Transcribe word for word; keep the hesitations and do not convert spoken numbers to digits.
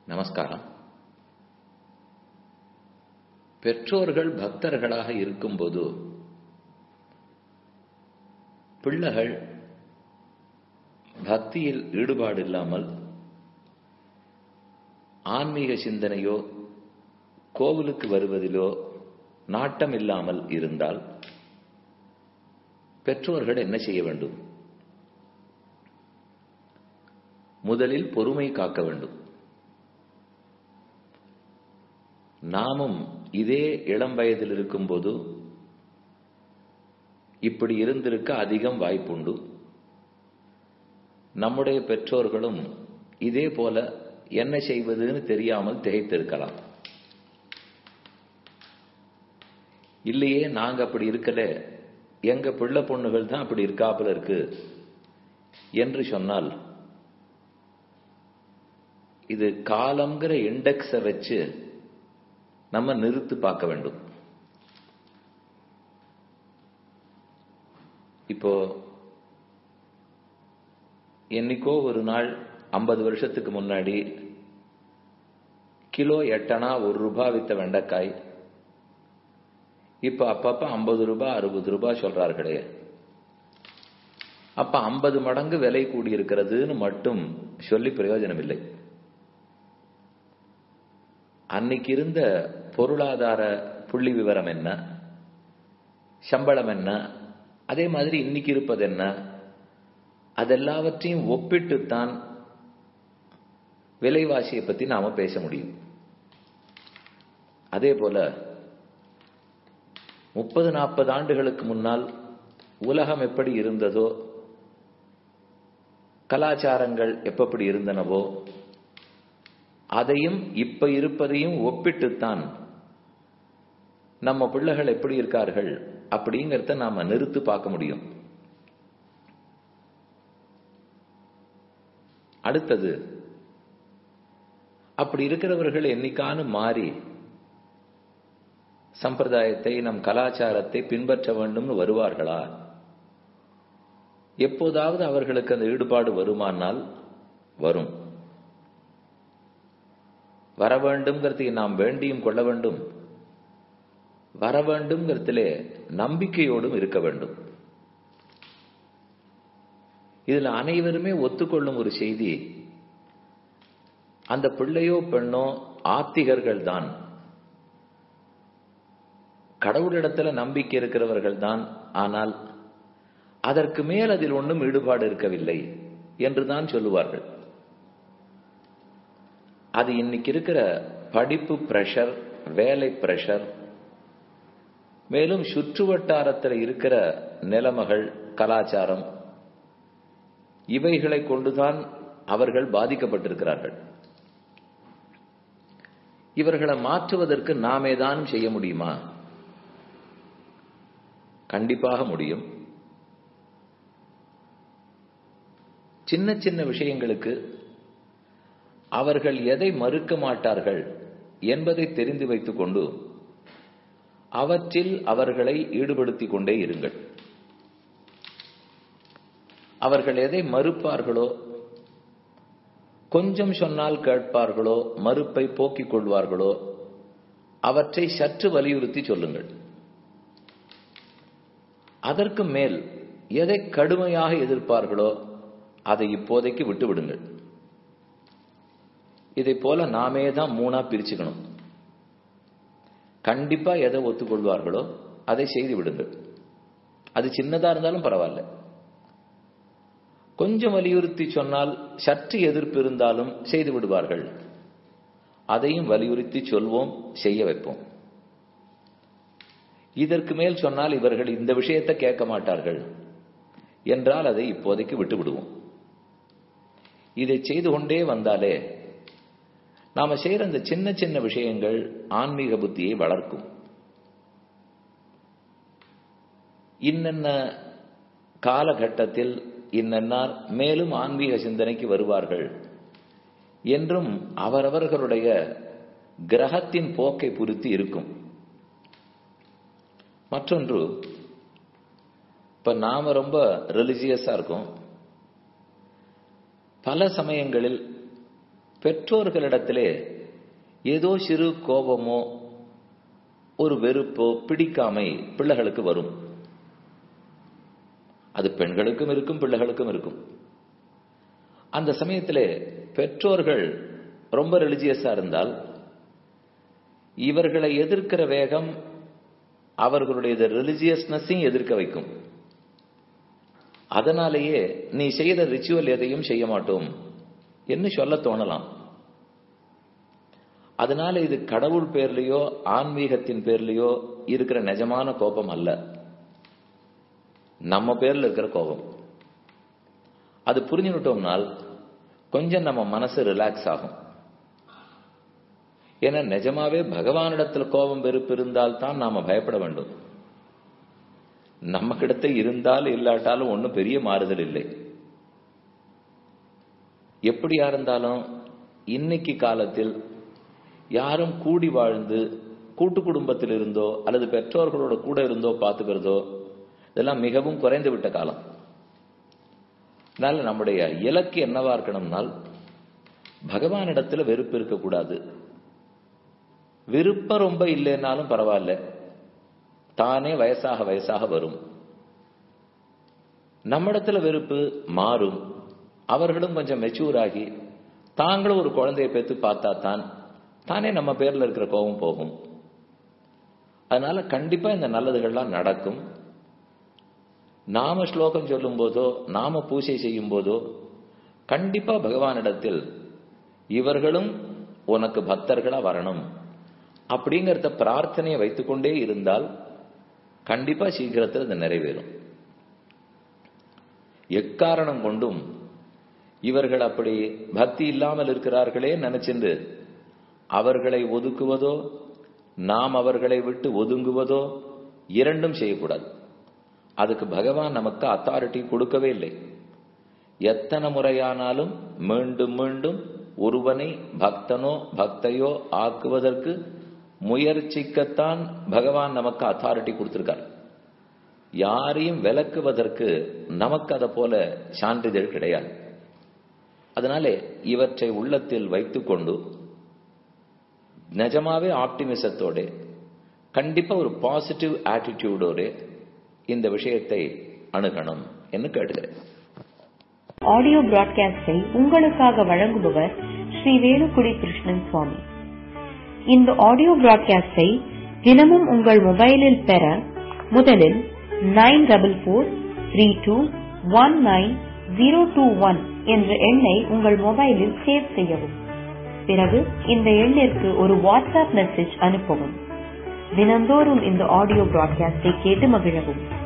நமஸ்காரம். பெற்றோர்கள் பக்தர்களாக இருக்கும்போது பிள்ளைகள் பக்தியில் ஈடுபாடு இல்லாமல் ஆன்மீக சிந்தனையோ கோவிலுக்கு வருவதிலோ நாட்டம் இல்லாமல் இருந்தால் பெற்றோர்கள் என்ன செய்ய வேண்டும்? முதலில் பொறுமை காக்க வேண்டும். நாமும் இதே இளம் வயதில் இருக்கும்போது இப்படி இருந்திருக்க அதிகம் வாய்ப்புண்டு. நம்முடைய பெற்றோர்களும் இதே போல என்ன செய்வதுன்னு தெரியாமல் திகைத்திருக்கலாம். இல்லையே, நாங்க அப்படி இருக்கல, எங்க பிள்ளை பொண்ணுகள் தான் அப்படி இருக்காப்புல இருக்கு என்று சொன்னால் இது காலம்ங்கிற இண்டெக்ஸை வச்சு நம்ம நிறுத்து பார்க்க வேண்டும். இப்போ என்னைக்கோ ஒரு நாள் ஐம்பது வருஷத்துக்கு முன்னாடி கிலோ எட்டனா ஒரு ரூபாய் வித்த வெண்டைக்காய் இப்ப அப்பப்ப ஐம்பது ரூபாய் அறுபது ரூபாய் சொல்றார்களே, அப்ப ஐம்பது மடங்கு விலை கூடியிருக்கிறதுன்னு மட்டும் சொல்லி பிரயோஜனம் இல்லை. அன்னைக்கு இருந்த பொருளாதார புள்ளி விவரம் என்ன, சம்பளம் என்ன, அதே மாதிரி இன்னைக்கு இருப்பது என்ன, அதெல்லாவற்றையும் ஒப்பிட்டுத்தான் விலைவாசியை பத்தி நாம பேச முடியும். அதே போல முப்பது நாற்பது ஆண்டுகளுக்கு முன்னால் உலகம் எப்படி இருந்ததோ, கலாச்சாரங்கள் எப்படி இருந்தனவோ, அதையும் இப்ப இருப்பதையும் ஒப்பிட்டுத்தான் நம்ம பிள்ளைகள் எப்படி இருக்கார்கள் அப்படிங்கிறத நாம நிறுத்து பார்க்க முடியும். அடுத்தது, அப்படி இருக்கிறவர்கள் என்னைக்கானு மாறி சம்பிரதாயத்தை, நம் கலாச்சாரத்தை பின்பற்ற வேண்டும்னு வருவார்களா? எப்போதாவது அவர்களுக்கு அந்த ஈடுபாடு வருமானால் வரும். வர வேண்டும்ங்கிறதை நாம் வேண்டியும் கொள்ள வேண்டும். வர வேண்டும்ங்கிறதுலே நம்பிக்கையோடும் இருக்க வேண்டும். இதுல அனைவருமே ஒத்துக்கொள்ளும் ஒரு செய்தி, அந்த பிள்ளையோ பெண்ணோ ஆத்திகர்கள் தான், கடவுளிடத்துல நம்பிக்கை இருக்கிறவர்கள் தான், ஆனால் அதற்கு மேல் அதில் ஒன்றும் ஈடுபாடு இருக்கவில்லை என்றுதான் சொல்லுவார்கள். அது இன்னைக்கு இருக்கிற படிப்பு பிரஷர், வேலை பிரஷர், மேலும் சுற்று வட்டாரத்தில் இருக்கிற நிலைமைகள், கலாச்சாரம், இவைகளை கொண்டுதான் அவர்கள் பாதிக்கப்பட்டிருக்கிறார்கள். இவர்களை மாற்றுவதற்கு நாம் ஏதானும் செய்ய முடியுமா? கண்டிப்பாக முடியும். சின்ன சின்ன விஷயங்களுக்கு அவர்கள் எதை மறுக்க மாட்டார்கள் என்பதை தெரிந்து வைத்துக் கொண்டு அவற்றில் அவர்களை ஈடுபடுத்திக் கொண்டே இருங்கள். அவர்கள் எதை மறுப்பார்களோ, கொஞ்சம் சொன்னால் கேட்பார்களோ, மறுப்பை போக்கிக் கொள்வார்களோ, அவற்றை சற்று வலியுறுத்தி சொல்லுங்கள். அதற்கு மேல் எதை கடுமையாக எதிர்ப்பார்களோ அதை இப்போதைக்கு விட்டு விடுங்கள். இதை போல நாமே தான் மூணா பிரிச்சுக்கணும். கண்டிப்பா எதை ஒத்துக்கொள்வார்களோ அதை செய்து விடுங்கள். அது சின்னதா இருந்தாலும் பரவாயில்ல. கொஞ்சம் வலியுறுத்தி சொன்னால், சற்று எதிர்ப்பு இருந்தாலும் செய்து விடுவார்கள். அதையும் வலியுறுத்தி சொல்வோம், செய்ய வைப்போம். இதற்கு மேல் சொன்னால் இவர்கள் இந்த விஷயத்தை கேட்க மாட்டார்கள் என்றால் அதை இப்போதைக்கு விட்டு விடுவோம். இதை செய்து கொண்டே வந்தாலே நாம செய்யற இந்த சின்ன சின்ன விஷயங்கள் ஆன்மீக புத்தியை வளர்க்கும். இன்னென்ன காலகட்டத்தில் இன்னென்னார் மேலும் ஆன்மீக சிந்தனைக்கு வருவார்கள் என்றும் அவரவர்களுடைய கிரகத்தின் போக்கை பொறுத்து இருக்கும். மற்றொன்று, இப்ப நாம ரொம்ப ரிலிஜியஸா இருக்கோம். பல சமயங்களில் பெற்றோர்களிடத்திலே ஏதோ சிறு கோபமோ ஒரு வெறுப்போ பிடிக்காமை பிள்ளைகளுக்கு வரும். அது பெண்களுக்கும் இருக்கும், பிள்ளைகளுக்கும் இருக்கும். அந்த சமயத்திலே பெற்றோர்கள் ரொம்ப ரிலிஜியஸா இருந்தால் இவர்களை எதிர்க்கிற வேகம் அவர்களுடைய ரிலிஜியஸ்னஸையும் எதிர்க்க வைக்கும். அதனாலேயே நீ செய்த ரிச்சுவல் எதையும் செய்ய மாட்டோம் என்று சொல்ல தோணலாம். அதனால இது கடவுள் பேர்லயோ ஆன்மீகத்தின் பேர்லயோ இருக்கிற நிஜமான கோபம் அல்ல, நம்ம பேர்ல இருக்கிற கோபம். அது புரிஞ்சுட்டோம்னால் கொஞ்சம் நம்ம மனசு ரிலாக்ஸ் ஆகும். ஏன்னா நிஜமாவே பகவானிடத்தில் கோபம் வெறுப்பு இருந்தால் தான் நாம பயப்பட வேண்டும். நம்ம கிட்ட இருந்தாலும் இல்லாட்டாலும் ஒன்னும் பெரிய மாறுதல் இல்லை. எப்படியா இருந்தாலும் இன்னைக்கு காலத்தில் யாரும் கூடி வாழ்ந்து கூட்டு குடும்பத்தில் இருந்தோ அல்லது பெற்றோர்களோட கூட இருந்தோ பார்த்துக்கிறதோ இதெல்லாம் மிகவும் குறைந்து விட்ட காலம். அதனால நம்முடைய இலக்கு என்னவா இருக்கணும்னால் பகவானிடத்துல வெறுப்பு இருக்கக்கூடாது. விருப்பம் ரொம்ப இல்லைன்னாலும் பரவாயில்ல, தானே வயசாக வயசாக வரும். நம்மிடத்துல வெறுப்பு மாறும், அவர்களும் கொஞ்சம் மெச்சூர் ஆகி தாங்களும் ஒரு குழந்தையை பெற்று பார்த்தா தான் தானே நம்ம பேர்ல இருக்கிற கோபம் போகும். அதனால கண்டிப்பா இந்த நல்லதுகள்லாம் நடக்கும். நாம ஸ்லோகம் சொல்லும் போதோ நாம பூஜை செய்யும் போதோ கண்டிப்பா பகவானிடத்தில் இவர்களும் உனக்கு பக்தர்களா வரணும் அப்படிங்கறத பிரார்த்தனையை வைத்துக்கொண்டே இருந்தால் கண்டிப்பா சீக்கிரத்தில் அது நிறைவேறும். எக்காரணம் கொண்டும் இவர்கள் அப்படி பக்தி இல்லாமல் இருக்கிறார்களே நினைச்சிருந்து அவர்களை ஒதுக்குவதோ நாம் அவர்களை விட்டு ஒதுங்குவதோ இரண்டும் செய்யக்கூடாது. அதுக்கு பகவான் நமக்கு அத்தாரிட்டி கொடுக்கவே இல்லை. எத்தனை முறையானாலும் மீண்டும் மீண்டும் ஒருவனை பக்தனோ பக்தையோ ஆக்குவதற்கு முயற்சிக்கத்தான் பகவான் நமக்கு அத்தாரிட்டி கொடுத்திருக்கார். யாரையும் விலக்குவதற்கு நமக்கு அதை போல சான்றிதழ் கிடையாது. அதனாலே இவற்றை உள்ளத்தில் வைத்துக்கொண்டு நிஜமாவே ஆப்டிமிசத்தோட கண்டிப்பா ஒரு பாசிட்டிவ் ஆட்டிடியூடோட இந்த விஷயத்தை அணுகணும் என்று கேட்டுக்கிறேன். ஆடியோ பிராட்காஸ்டை உங்களுக்காக வழங்குபவர் ஸ்ரீ வேலுக்குடி கிருஷ்ணன் சுவாமி. இந்த ஆடியோ பிராட்காஸ்டை தினமும் உங்கள் மொபைலில் பெற முதலில் nine double four three two one nine zero two one என்ற எண்ணை உங்கள் மொபைலில் சேவ் செய்யவும். பிறகு இந்த எண்ணிற்கு ஒரு வாட்ஸ்அப் மெசேஜ் அனுப்பவும். தினந்தோறும் இந்த ஆடியோ பிராட்காஸ்டை கேட்டு மகிழவும்.